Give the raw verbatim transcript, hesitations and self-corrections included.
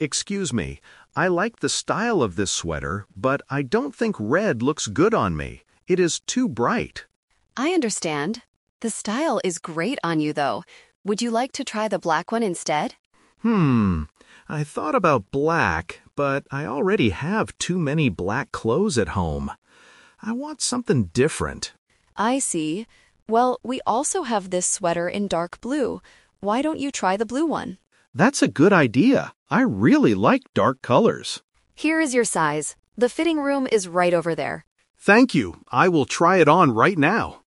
Excuse me, I like the style of this sweater, but I don't think red looks good on me. It is too bright. I understand. The style is great on you, though. Would you like to try the black one instead? Hmm, I thought about black, but I already have too many black clothes at home. I want something different. I see. Well, we also have this sweater in dark blue. Why don't you try the blue one? That's a good idea. I really like dark colors. Here is your size. The fitting room is right over there. Thank you. I will try it on right now.